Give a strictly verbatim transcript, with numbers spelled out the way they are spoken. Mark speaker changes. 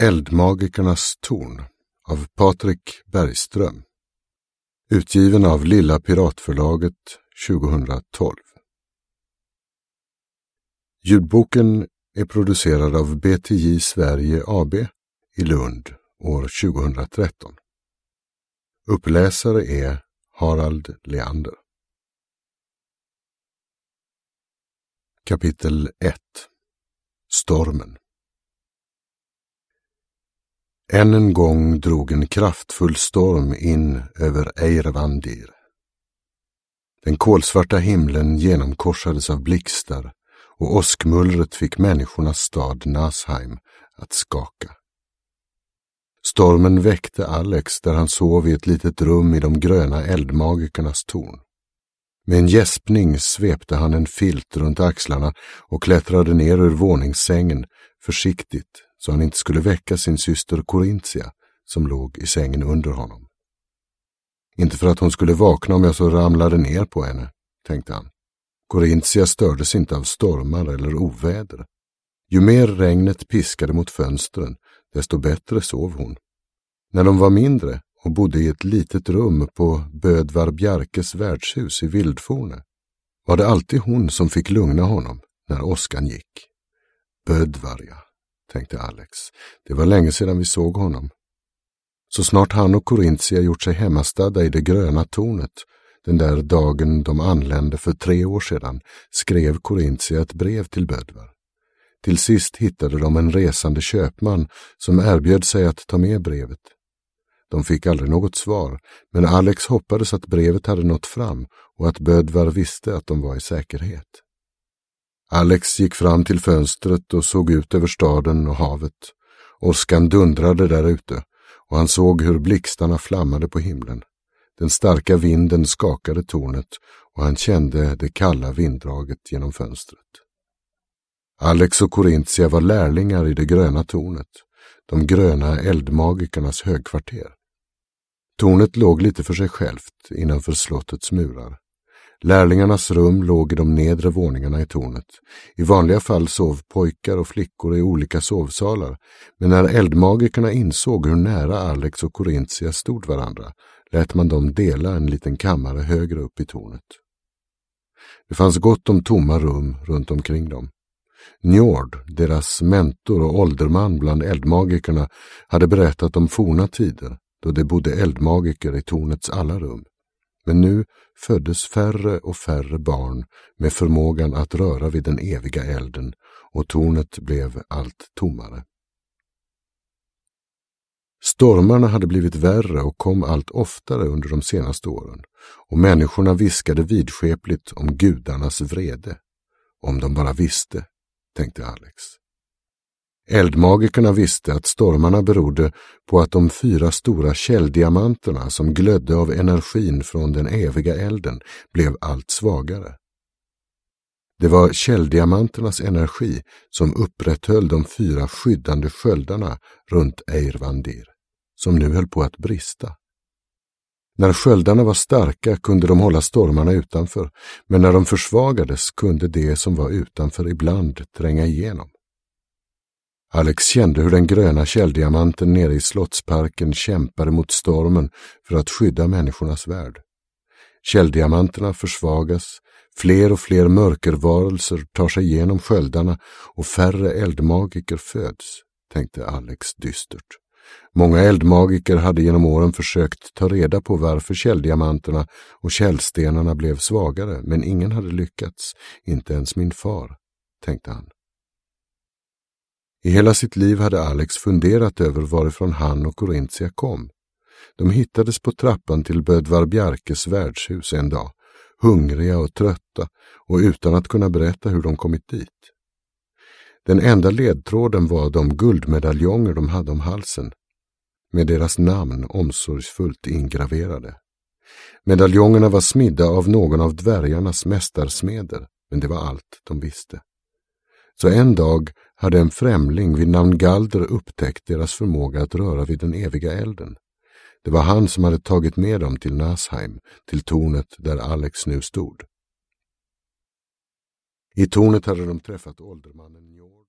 Speaker 1: Eldmagikernas torn av Patrik Bergström. Utgiven av Lilla Piratförlaget tjugohundratolv. Ljudboken är producerad av B T J Sverige A B i Lund år tjugohundratretton. Uppläsare är Harald Leander. Kapitel ett. Stormen. Än en gång drog en kraftfull storm in över Eirvandir. Den kolsvarta himlen genomkorsades av blixtar och åskmullret fick människornas stad Nasheim att skaka. Stormen väckte Alex där han sov i ett litet rum i de gröna eldmagikernas torn. Med en gäspning svepte han en filt runt axlarna och klättrade ner ur våningssängen försiktigt så han inte skulle väcka sin syster Corinthia som låg i sängen under honom. Inte för att hon skulle vakna om jag så ramlade ner på henne, tänkte han. Corinthia stördes inte av stormar eller oväder. Ju mer regnet piskade mot fönstren, desto bättre sov hon. När de var mindre och bodde i ett litet rum på Bödvar Bjarkes värdshus i Vildforne var det alltid hon som fick lugna honom när åskan gick. Bödvar, ja, tänkte Alex. Det var länge sedan vi såg honom. Så snart han och Corinthia gjort sig hemmastadda i det gröna tornet, den där dagen de anlände för tre år sedan, skrev Corinthia ett brev till Bödvar. Till sist hittade de en resande köpman som erbjöd sig att ta med brevet. De fick aldrig något svar, men Alex hoppades att brevet hade nått fram och att Bödvar visste att de var i säkerhet. Alex gick fram till fönstret och såg ut över staden och havet. Åskan dundrade där ute och han såg hur blixtarna flammade på himlen. Den starka vinden skakade tornet och han kände det kalla vinddraget genom fönstret. Alex och Corinthia var lärlingar i det gröna tornet, de gröna eldmagikernas högkvarter. Tornet låg lite för sig självt innanför slottets murar. Lärlingarnas rum låg i de nedre våningarna i tornet. I vanliga fall sov pojkar och flickor i olika sovsalar, men när eldmagikerna insåg hur nära Alex och Corinthia stod varandra lät man dem dela en liten kammare högre upp i tornet. Det fanns gott om tomma rum runt omkring dem. Njord, deras mentor och ålderman bland eldmagikerna, hade berättat om forna tider då det bodde eldmagiker i tornets alla rum. Men nu föddes färre och färre barn med förmågan att röra vid den eviga elden och tornet blev allt tommare. Stormarna hade blivit värre och kom allt oftare under de senaste åren och människorna viskade vidskepligt om gudarnas vrede. Om de bara visste, tänkte Alex. Eldmagikerna visste att stormarna berodde på att de fyra stora källdiamanterna som glödde av energin från den eviga elden blev allt svagare. Det var källdiamanternas energi som upprätthöll de fyra skyddande sköldarna runt Eirvandir, som nu höll på att brista. När sköldarna var starka kunde de hålla stormarna utanför, men när de försvagades kunde det som var utanför ibland tränga igenom. Alex kände hur den gröna källdiamanten nere i slottsparken kämpade mot stormen för att skydda människornas värld. Källdiamanterna försvagas, fler och fler mörkervarelser tar sig igenom sköldarna och färre eldmagiker föds, tänkte Alex dystert. Många eldmagiker hade genom åren försökt ta reda på varför källdiamanterna och källstenarna blev svagare, men ingen hade lyckats, inte ens min far, tänkte han. I hela sitt liv hade Alex funderat över varifrån han och Corinthia kom. De hittades på trappan till Bödvar Bjarkes värdshus en dag, hungriga och trötta och utan att kunna berätta hur de kommit dit. Den enda ledtråden var de guldmedaljonger de hade om halsen, med deras namn omsorgsfullt ingraverade. Medaljongerna var smidda av någon av dvärgarnas mästarsmeder, men det var allt de visste. Så en dag hade en främling vid namn Galder upptäckt deras förmåga att röra vid den eviga elden. Det var han som hade tagit med dem till Nasheim, till tornet där Alex nu stod. I tornet hade de träffat åldermannen Njord.